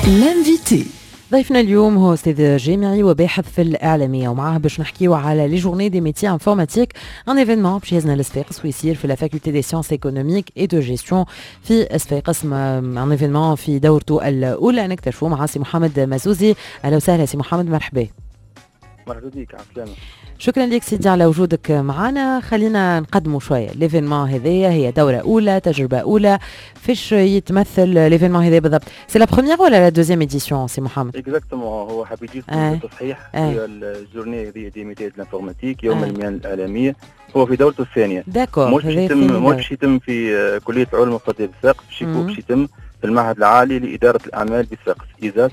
L'invité. ضيفنا اليوم هو أستاذ جامعي وباحث في الإعلامية ومعاه باش نحكيو على لي جورني دي ميتيي انفورماتيك ان ايفينمون باش يهزنا لصفاقس ويصير في لا فاكولتي دي سيونس ايكونوميك اي دو جيستيون في صفاقس ان ايفينمون في دورته الأولى نكتشفوا مع سي محمد مزوزي. أهلا وسهلا سي محمد، مرحبا. مرحبا بك، عسلامة. شكرا لك سيدي على وجودك معنا. خلينا نقدموا شويه ليفينمون هذايا، هي دوره اولى، تجربه اولى. فيش يتمثل ليفينمون هذا بالضبط؟ سي لا بروميير ولا لا دوزيام اديسيون سي محمد؟ اكزاكتومون، هو حاب يجي التصحيح هي الجورني هذه دي ميتيي الانفورماتيك يوم المهن الاعلاميه، هو في دورته الثانيه. داكور، مش يتم في كليه العلوم الاقتصاديه بصفاقس، باش يتم في المعهد العالي لاداره الاعمال بصفاقس.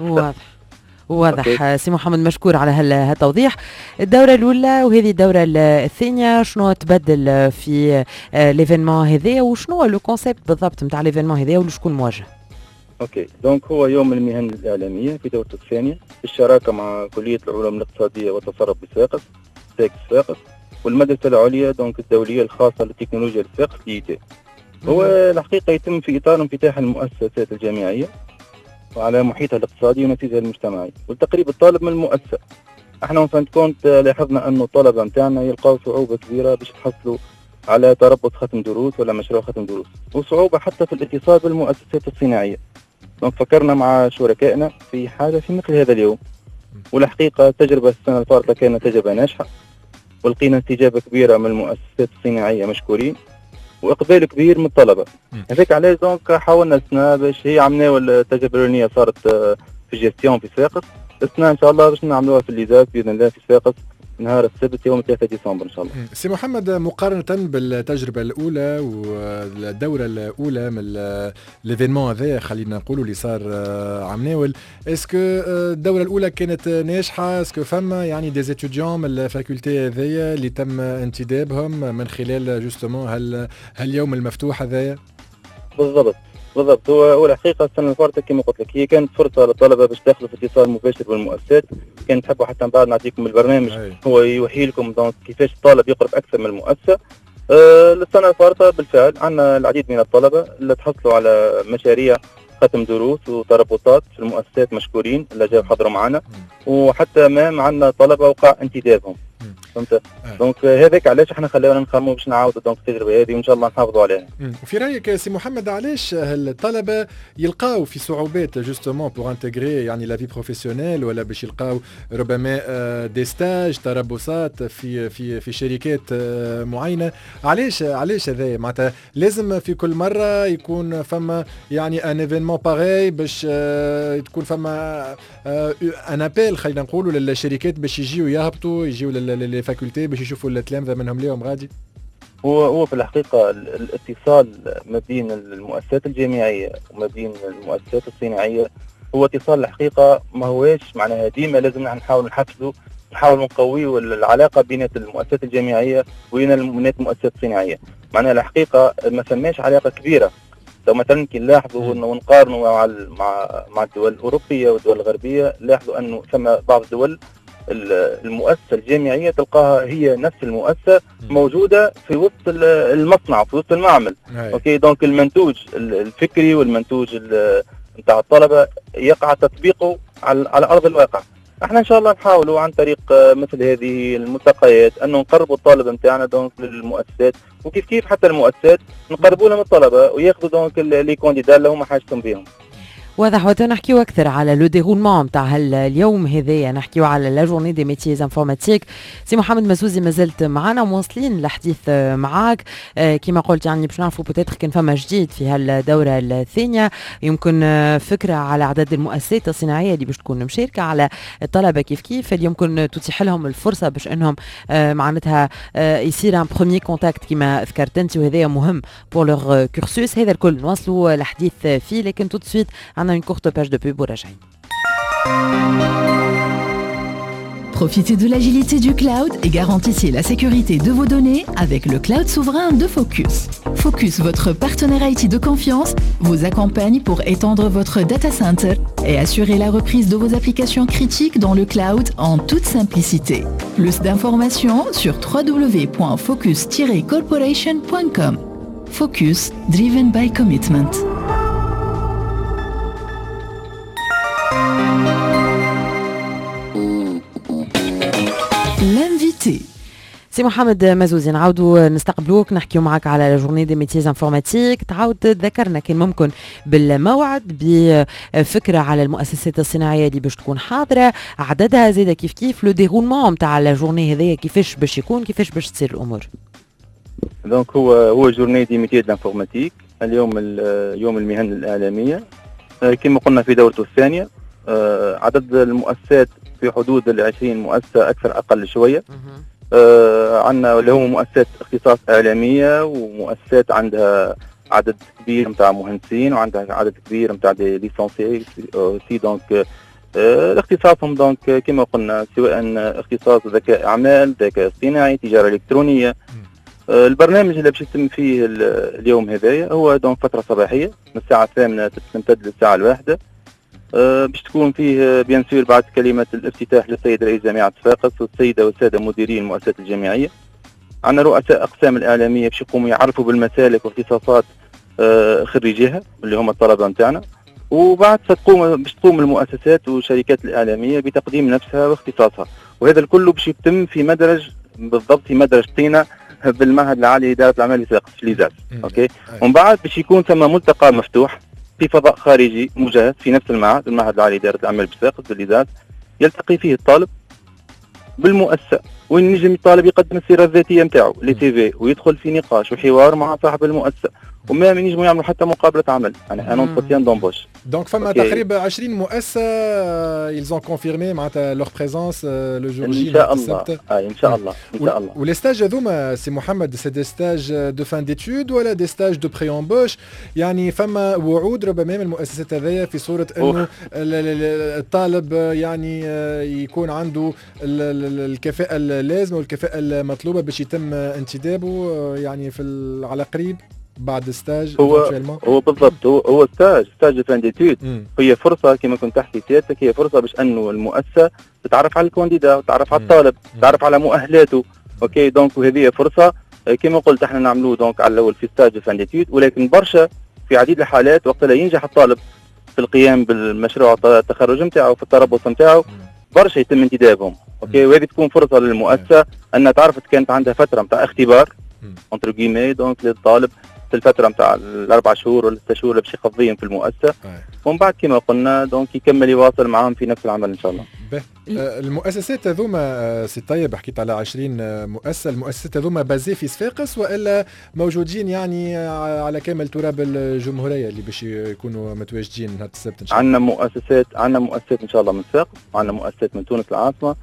واضح. سي محمد مشكور على هالتوضيح. الدورة الأولى وهذه الدورة الثانية، شنو تبدل في ليفينمون هذا وشنو لو كونسيبت بالضبط نتاع ليفينمون هذا وشكون موجه؟ اوكي، دونك هو يوم المهن الإعلامية في دورته الثانية بالشراكة مع كلية العلوم الاقتصادية والتصرف بصفاقس صفاقس والمدرسة العليا دونك الدولية الخاصة للتكنولوجيا بصفاقس DIT. هو الحقيقة يتم في إطار انفتاح المؤسسات الجامعية وعلى محيطها الاقتصادي ونتيجها المجتمعي والتقريب الطالب من المؤسسة. احنا مثلا كنت لاحظنا انه الطلبة متاعنا يلقاو صعوبة كبيرة باش يتحصلوا على تربط ختم دروس ولا مشروع ختم دروس، وصعوبة حتى في الاتصال بالمؤسسات الصناعية. دونك فكرنا مع شركائنا في حاجة في مثل هذا اليوم، والحقيقة تجربة السنة الفارطة كانت تجربة ناجحة ولقينا استجابة كبيرة من المؤسسات الصناعية مشكورين واقبال كبير من الطلبه. هذاك علاش دونك حاولنا السنه باش هي عملناو التجربه الاولانيه صارت في جيستيون في صفاقس، السنه ان شاء الله باش نعملوها في الليزاك باذن الله في صفاقس نهار السبت يوم 3 ديسمبر ان شاء الله. سي محمد، مقارنه بالتجربه الاولى والدوره الاولى من ليفينمون هذا خلينا نقولوا اللي صار عام ناول، اسكو الدوره الاولى كانت ناجحه؟ اسكو فما يعني دي ستوديون من الفاكولتي هذيا اللي تم انتدابهم من خلال جوستومون هاليوم المفتوح هذايا؟ بالضبط. هو الحقيقه السنه الفارطه كما قلت لك هي كانت فرصه للطلبه باش يدخلوا في اتصال مباشر بالمؤسسات. كان تحبوا حتى من بعد نعطيكم البرنامج هو يوحي لكم دونك كيفاش الطالب يقرب اكثر من المؤسسه. السنه الفارطه بالفعل عندنا العديد من الطلبه اللي تحصلوا على مشاريع ختم دروس وتربطات في المؤسسات مشكورين اللي جاوا حضروا معنا، وحتى ما عندنا طلبه وقع انتدابهم. فهمت؟ دونك هذاك علاش احنا خلينا نخمموا باش نعاودوا دونك التجربه هذه وان شاء الله نحافظوا عليها. وفي رايك سي محمد علاش الطلبه يلقاو في صعوبات جوستومون بور انتغري يعني لا في بروفيسيونيل ولا باش يلقاو ربما دي ستاج تربصات في شركات معينه؟ علاش هذا معناتها لازم في كل مره يكون فما يعني ان ايفينمون باغي باش تكون فما ان ابيل خلينا نقولوا للشركات باش يجيو يهبطوا يجيو للفاكولتي باش يشوفوا التلامذه منهم اليوم غادي؟ هو في الحقيقه الاتصال ما بين المؤسسات الجامعيه وما بين المؤسسات الصناعيه هو اتصال الحقيقه ما هواش معناها ديما لازم نحاول نحفزوا نحاول نقويوا العلاقه بين المؤسسات الجامعيه وبين المؤسسات الصناعيه. معناها الحقيقه ما فماش علاقه كبيره. لو مثلا كي نلاحظوا ونقارنوا مع الدول الاوروبيه والدول الغربيه نلاحظوا انه ثم بعض الدول المؤسسة الجامعية تلقاها هي نفس المؤسسة موجودة في وسط المصنع في وسط المعمل. اوكي، دونك المنتوج الفكري والمنتوج نتاع الطلبة يقع تطبيقه على أرض الواقع. احنا ان شاء الله نحاولوا عن طريق مثل هذه الملتقيات انه نقربوا الطالب نتاعنا دونك للمؤسسات، وكيف حتى المؤسسات نقربوا لهم الطلبة وياخذوا دونك لي كونديدا اللي هما حاجتهم بهم. واضح. وتنحكيو أكثر على لو ديرولمون تاع اليوم هذايا، نحكيو على لا جورني دي ميتيي انفورماتيك. سي محمد مزوزي مازلت معنا ومواصلين الحديث معاك. كما قلت يعني باش نعرفوا بوتيتر كان فما جديد في هالدورة الثانية، يمكن فكرة على عدد المؤسسات الصناعية اللي باش تكون مشاركة على الطلبة كيف اللي يمكن تتيح لهم الفرصة باش انهم معناتها يصير ان بروميير كونتاكت كما ذكرت انت، وهذا مهم بور لور كورسوس. هذا الكل نواصلوا الحديث فيه، لكن تو سويت une courte page de pub au Profitez de l'agilité du cloud et garantissez la sécurité de vos données avec le cloud souverain de Focus. Focus, votre partenaire IT de confiance, vous accompagne pour étendre votre data center et assurer la reprise de vos applications critiques dans le cloud en toute simplicité. Plus d'informations sur www.focus-corporation.com. Focus, driven by commitment. سي محمد مزوزي نعاودوا نستقبلوك نحكيو معك على جورني دي ميتيز انفورماتيك. تعاود تذكرنا كان ممكن بالموعد بفكره على المؤسسات الصناعيه اللي باش تكون حاضره، عددها زاده كيف لو ديرولمون نتاع الجورني هذيا كيفاش باش يكون، كيفاش باش تصير الامور. دونك هو جورني دي ميتيز انفورماتيك اليوم يوم المهن الاعلاميه كما قلنا في دورته الثانيه. عدد المؤسسات في حدود 20 مؤسسه اكثر اقل شويه. عندنا اللي هو مؤسسات اختصاص اعلاميه ومؤسسات عندها عدد كبير نتاع مهندسين وعندها عدد كبير نتاع دي ليسونسي سي. دونك اختصاصهم دونك كما قلنا سواء اختصاص ذكاء اعمال، ذكاء اصطناعي، تجاره الكترونيه. البرنامج اللي باش يتم فيه اليوم هذايا هو دونك فتره صباحيه من الساعه 8 تمتد للساعه 1 باش تكون فيه بيان سور بعد كلمه الافتتاح للسيد رئيس جامعه صفاقس والسيده والساده مديرين المؤسسات الجامعيه. عندنا رؤساء اقسام الاعلاميه باش يقوموا يعرفوا بالمسالك واختصاصات خريجيها اللي هم الطلبه نتاعنا. وبعد باش تقوم المؤسسات والشركات الاعلاميه بتقديم نفسها واختصاصها، وهذا الكل باش يتم في مدرج بالضبط في مدرج طينه بالمعهد العالي لاداره الاعمال في ليزاس. اوكي. ومن بعد باش يكون ثم ملتقى مفتوح في فضاء خارجي مجهز في نفس المعهد العالي لاداره الاعمال بصفاقس بالليزاس، يلتقي فيه الطالب بالمؤسسه وين ينجم الطالب يقدم السيره الذاتيه نتاعو لي سي في ويدخل في نقاش وحوار مع صاحب المؤسسه، وما ينجموا يعملوا حتى مقابله عمل يعني ان انتروتيان دومبوش. دونك فما تقريبا 20 مؤسسه ils ont confirmé معناتها leur présence le jour J ان شاء الله. ان شاء الله ان شاء الله. ولي ستاج هذوما سي محمد سي دي ستاج دو فان ديتود ولا دي ستاج دو بري امبوش؟ يعني فما وعود ربما من المؤسسات هذيا في صوره انه الطالب يعني يكون عنده الكفاءه اللازمه والكفاءه المطلوبه باش يتم انتدابه يعني في على قريب بعد ستاج. هو بالضبط هو ستاج فان ديتود. هي فرصه كما كنت تحكي سيادتك، هي فرصه باش انه المؤسسه تتعرف على الكانديدا وتتعرف على الطالب تتعرف على مؤهلاته. اوكي. دونك وهذه فرصه كما قلت احنا نعملوه دونك على الاول في ستاج فان ديتود، ولكن برشا في عديد الحالات وقت لا ينجح الطالب في القيام بالمشروع التخرج نتاعو في التربص نتاعو برشا يتم انتدابهم. اوكي. وهذه تكون فرصه للمؤسسه انها تعرفت كانت عندها فتره نتاع اختبار انتر جيمي دونك للطالب في الفتره نتاع ال4 شهور ولا 6 شهور باش يقضيهم في المؤسسه، ومن بعد كما قلنا دونك يكمل يواصل معاهم في نفس العمل ان شاء الله. المؤسسات هذوما سي طيب حكيت على 20 مؤسسه، المؤسسات هذوما بازي في صفاقس والا موجودين يعني على كامل تراب الجمهوريه اللي باش يكونوا متواجدين نهار السبت ان شاء الله؟ عندنا مؤسسات ان شاء الله من صفاقس، وعندنا مؤسسات من تونس العاصمه،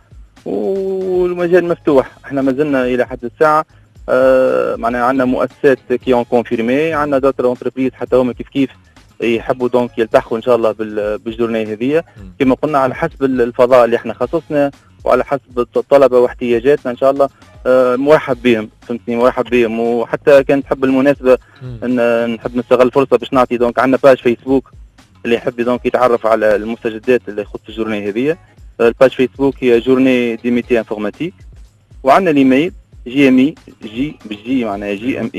والمجال مفتوح. احنا ما زلنا الى حد الساعه معناها عندنا مؤسسات كي اون كونفيرمي، عندنا دوتر اونتربريز حتى هما كيف يحبوا دونك يلتحقوا ان شاء الله بالجورني هذه كما قلنا على حسب الفضاء اللي احنا خصصنا وعلى حسب الطلبه واحتياجاتنا ان شاء الله. مرحب بهم، فهمتني، مرحب بهم. وحتى كانت تحب المناسبه ان نحب نستغل الفرصه باش نعطي دونك عندنا باج فيسبوك اللي يحب دونك يتعرف على المستجدات اللي يخص الجورني هذه. الباج فيسبوك هي جورني دي ميتي انفورماتيك، وعندنا الايميل GME جي معناها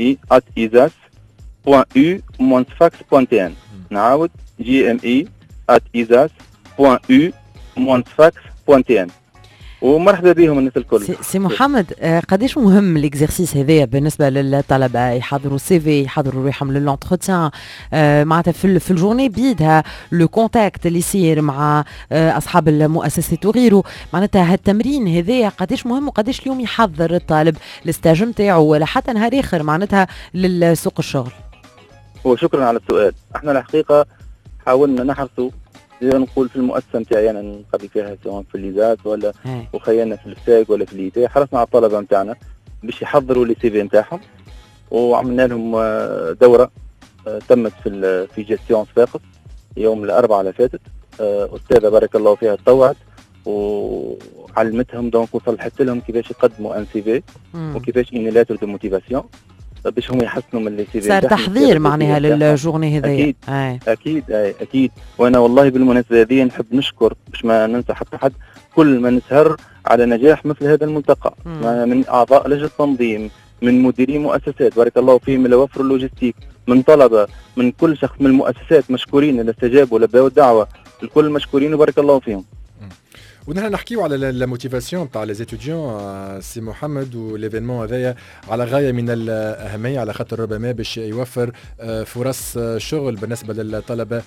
GME@isas.u-fax.tn. نعاود GME@isas.u-fax.tn. ومرحبا بهم الناس الكل. سي محمد قداش مهم الاكزرسيس هذايا بالنسبه للطلبه يحضروا سي في يحضروا روحهم للانتروتيان معناتها في الجورني بيدها لو كونتاكت اللي يصير مع اصحاب المؤسسات وغيره، معناتها هالتمرين هذايا قداش مهم وقداش اليوم يحضر الطالب الستاج نتاعو ولا حتى نهار اخر معناتها للسوق الشغل؟ هو شكرا على السؤال. احنا الحقيقه حاولنا نحرصوا نقول في المؤسسه نتاعي انا نقضي فيها سواء في الليزات ولا وخيالنا في الفساق ولا في الليتي، حرصنا على الطلبه نتاعنا باش يحضروا لي سي في نتاعهم، وعملنا لهم دوره تمت في جيستيون صفاقس يوم الاربعاء اللي فاتت. استاذه بارك الله فيها تطوعت وعلمتهم دونك وصلحت لهم كيفاش يقدموا ان سي في وكيفاش ان لاتر دو موتيفاسيون باش هم يحسنوا من اللي سي في. صار تحضير معناها للجورني هذايا. اكيد. وانا والله بالمناسبه هذه نحب نشكر باش ما ننسى حتى حد كل من سهر على نجاح مثل هذا الملتقى من اعضاء لجنه التنظيم، من مديري مؤسسات بارك الله فيهم، من وفر اللوجستيك، من طلبه، من كل شخص من المؤسسات مشكورين اللي استجابوا لباو الدعوه، الكل مشكورين وبارك الله فيهم. ونحن نحكيو على لا موتيفاسيون تاع لي ستوديون سي محمد، وليفينمون هذايا على غايه من الاهميه، على خاطر ربما باش يوفر فرص شغل بالنسبه للطلبه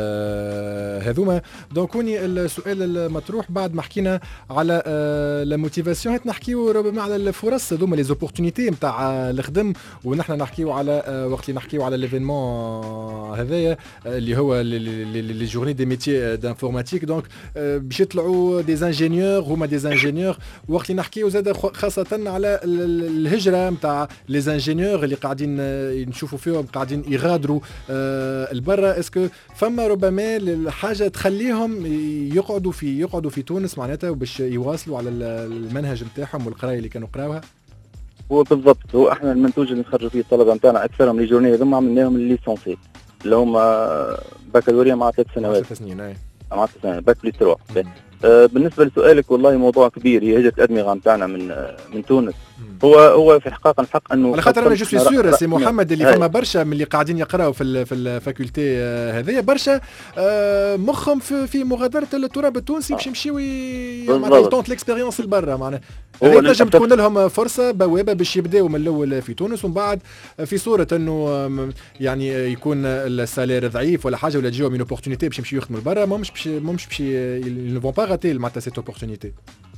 هذوما. دونك هوني السؤال المطروح بعد ما حكينا على لا موتيفاسيون، نحكيو ربما على الفرص هذوما لي زوبورتونيتي نتاع الخدم، ونحن نحكيو على وقت اللي نحكيو على ليفينمون هذايا اللي هو لي جورني دي ميتيي دانفورماتيك. دونك باش يطلعوا دي انجينيور، هما دي انجينيور. وقت اللي نحكيو زاد خاصه على الهجره نتاع لي انجينيور اللي قاعدين نشوفوا فيهم قاعدين يغادروا البرا، اسكو فما ربما الحاجه تخليهم يقعدوا في تونس معناتها باش يواصلوا على المنهج نتاعهم والقرايه اللي كانوا قراوها؟ هو بالضبط، هو احنا المنتوج اللي نخرجوا فيه الطلبه نتاعنا اكثرهم لي جورني هذوما عملناهم الليسونسي اللي هما بكالوريا مع 3 سنوات. 3 سنين اي مع 3 سنوات باك بلس 3. بالنسبه لسؤالك والله موضوع كبير، هي هجره الادمغه نتاعنا من تونس. هو في الحق انه على خاطر انا جو سوي سور سي محمد اللي فما برشا من اللي قاعدين يقراوا في الفاكولتي هذيا برشا مخهم في مغادره التراب التونسي باش يمشيو معناتها يطونت ليكسبيريونس لبرا. معناها هذه تنجم تكون لهم فرصه بوابه باش يبداو من الاول في تونس، ومن بعد في صوره انه يعني يكون السالير ضعيف ولا حاجه، ولا تجيهم من اوبورتونيتي باش يمشيو يخدموا لبرا، مش باش نو فون با راتي معناتها سيت اوبورتونيتي.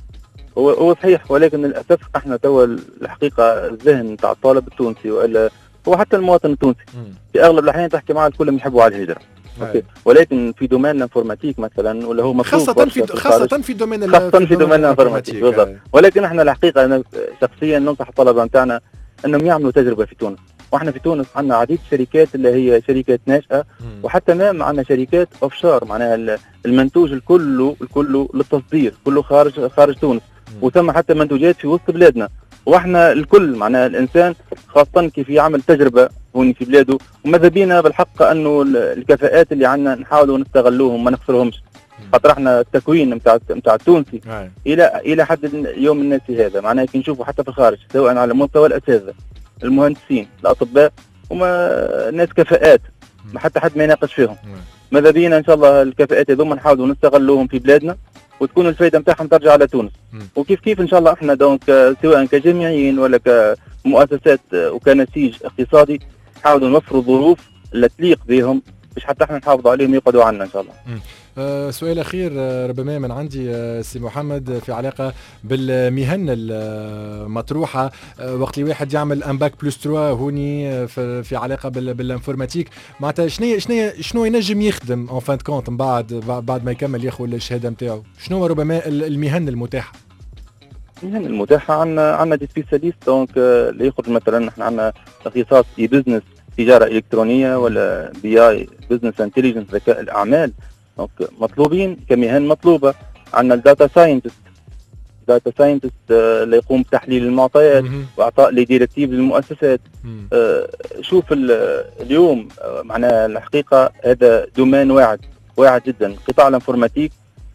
هو صحيح، ولكن للاسف احنا توا الحقيقه الذهن تاع الطالب التونسي والا هو حتى المواطن التونسي في اغلب الاحيان تحكي معاه الكل يحبوا على الهجره. اوكي، ولكن في دومين الانفورماتيك مثلا ولا هو مطلوب خاصه في دومين الانفورماتيك بالضبط. ولكن احنا الحقيقه انا شخصيا ننصح الطلبه نتاعنا انهم يعملوا تجربه في تونس. واحنا في تونس عندنا عديد شركات اللي هي شركات ناشئه، وحتى ما عندنا شركات اوفشور، معناها المنتوج الكل للتصدير كله خارج تونس، وثم حتى منتوجات في وسط بلادنا. واحنا الكل معناها الانسان خاصه كيف يعمل تجربه هون في بلاده، وماذا بينا بالحق انه الكفاءات اللي عندنا نحاولوا نستغلوهم ما نخسرهمش، خاطر احنا التكوين نتاع التونسي الى حد يوم الناس هذا معناها كي نشوفوا حتى في الخارج سواء على مستوى الاساتذه المهندسين الاطباء وما ناس كفاءات ما حتى حد ما يناقش فيهم. ماذا بينا ان شاء الله الكفاءات هذوما نحاولوا نستغلوهم في بلادنا وتكون الفائده نتاعهم ترجع على تونس. وكيف ان شاء الله احنا دونك سواء كجامعيين ولا كمؤسسات وكنسيج اقتصادي نحاولوا نوفروا ظروف اللي تليق بهم باش حتى احنا نحافظوا عليهم يقعدوا عنا ان شاء الله. سؤال اخير ربما من عندي سي محمد في علاقه بالمهن المطروحه. وقت اللي واحد يعمل ان باك بلس 3 هوني في علاقه بالانفورماتيك، معناتها شنو ينجم يخدم اون فان كونت من بعد ما يكمل ياخذ الشهاده نتاعو؟ شنو ربما المهن المتاحه؟ المهن المتاحه عندنا دي سبيسياليست دونك اللي يخرج مثلا احنا عندنا اختصاص في بزنس تجاره الكترونيه ولا بي اي بزنس انتليجنس ذكاء الاعمال، دونك مطلوبين كمهن مطلوبه. عندنا الداتا ساينتست اللي يقوم بتحليل المعطيات واعطاء لي ديريكتيف للمؤسسات. شوف اليوم معناها الحقيقه هذا دومين واعد جدا. قطاع الانفورماتيك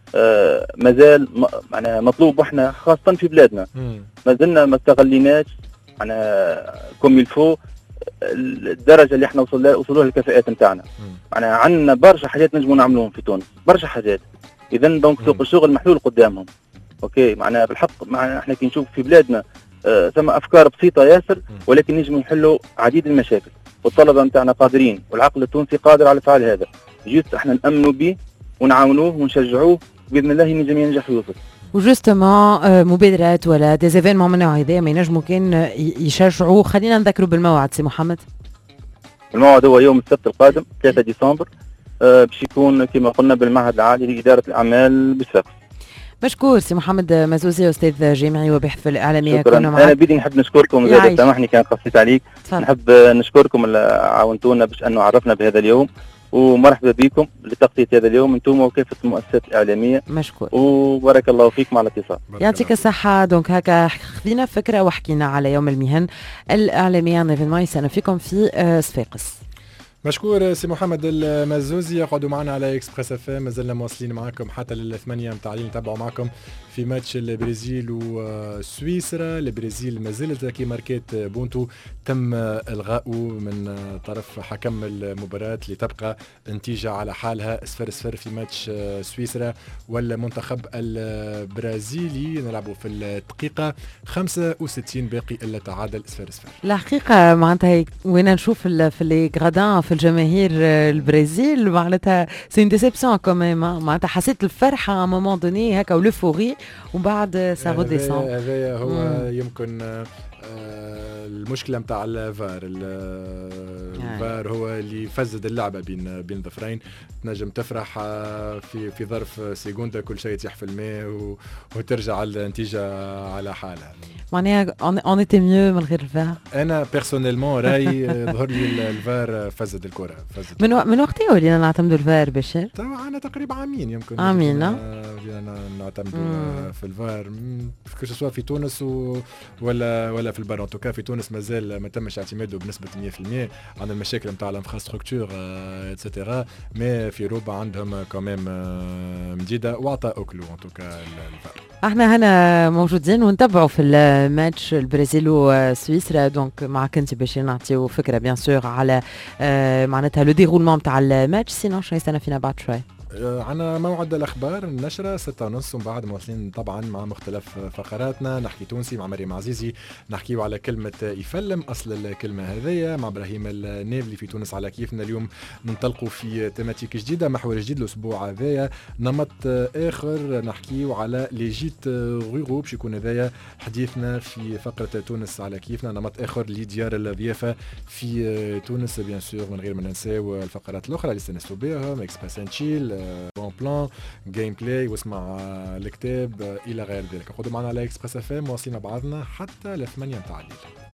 مازال معناها مطلوب، واحنا خاصه في بلادنا مازلنا ما استغليناش معناها كوم يلفو الدرجه اللي احنا وصلوها الكفاءات نتاعنا. معناها عندنا برشا حاجات نجموا نعملوهم في تونس، برشا حاجات. اذا دونك سوق الشغل محلول قدامهم. اوكي، معناها بالحق معناها احنا كي نشوف في بلادنا ثم افكار بسيطه ياسر ولكن نجموا نحلوا عديد المشاكل، والطلبه نتاعنا قادرين والعقل التونسي قادر على فعل هذا. جيست احنا نامنوا به ونعاونوه ونشجعوه باذن الله ينجم ينجح ويوصل. وجوستومون مبادرات ولا دي زيفينمون من هذا ما ينجموا كان يشجعوا. خلينا نذكروا بالموعد سي محمد. الموعد هو يوم السبت القادم 3 ديسمبر باش يكون كما قلنا بالمعهد العالي لإدارة الأعمال بصفاقس. مشكور سي محمد مزوزي أستاذ جامعي وباحث في الإعلامية. شكرا. أنا بدي نحب نشكركم إذا سامحني كان قصيت عليك. نحب نشكركم اللي عاونتونا باش أنه عرفنا بهذا اليوم، ومرحبا بكم لتغطية هذا اليوم انتم وكافة المؤسسات الإعلامية. مشكور وبارك الله فيكم على الاتصال. يعطيك الصحة. دونك هكا خذينا فكرة وحكينا على يوم المهن الإعلامية. نيفينمون يسنى فيكم في صفاقس. مشكور سي محمد المزوزي. قعدوا معنا على اكسبريس اف ام، مازلنا مواصلين معكم حتى للثمانية متاع الليل، نتابعوا معكم في ماتش البرازيل وسويسرا. البرازيل ما زالت كي ماركات بونتو تم الغاؤه من طرف حكم المباراة لتبقى نتيجة على حالها 0-0 في ماتش سويسرا والمنتخب البرازيلي. نلعبوا في الدقيقة 65 باقي الا تعادل 0-0. الحقيقة معناتها وين نشوف في لي غرادان في الجماهير البرازيل معناتها سي ديسيبسيون كوميم. معناتها حسيت الفرحة مومون دوني هكا ولوفوري وبعد سا روديسون. هذا هو يمكن المشكله نتاع الفار. الفار هو اللي فسد اللعبه بين ظفرين. تنجم تفرح في ظرف سيكوندا كل شيء يطيح في الماء وترجع النتيجه على حالها. معناها اون ايتي ميو من غير الفار. انا بيرسونيلمون راي ظهر لي الفار فسد الكره. فسد من وقتها ولينا نعتمدوا الفار باش انا تقريبا عامين يمكن عامين نعتمدوا في الفار كو سوا في تونس ولا في البر. ان توكا في تونس مازال ما تمش اعتماده بنسبه 100%. عندنا المشاكل نتاع الانفراستركتور اتسيتيرا، مي في اوروبا عندهم كوميم مديده واعطى اوكلو ان توكا الفار. احنا هنا موجودين ونتبعوا في الماتش البرازيل وسويسرا. دونك معك انت باش نعطيو فكره بيان سور على معناتها لو ديرولمون نتاع الماتش. سينو شنو يستنى فينا بعد شوي؟ عنا موعد الأخبار النشرة 6:30 ومن بعد مواصلين طبعا مع مختلف فقراتنا. نحكي تونسي مع مريم عزيزي، نحكيو على كلمة يفلم أصل الكلمة هذية مع إبراهيم النابلي في تونس على كيفنا. اليوم ننطلقوا في تيماتيك جديدة، محور جديد الأسبوع هذايا، نمط آخر نحكيو على لي جيت غيغو باش يكون هذايا حديثنا في فقرة تونس على كيفنا. نمط آخر لديار الضيافة في تونس بيان سور من غير ما ننساو الفقرات الأخرى اللي استنسوا بهم اكسبريس اند تشيل، بون بلان، جيم بلاي، واسمع الكتاب الى غير ذلك. خذوا معنا على اكسبريس اف ام، واصلين بعضنا حتى ل 8 متاع الليل.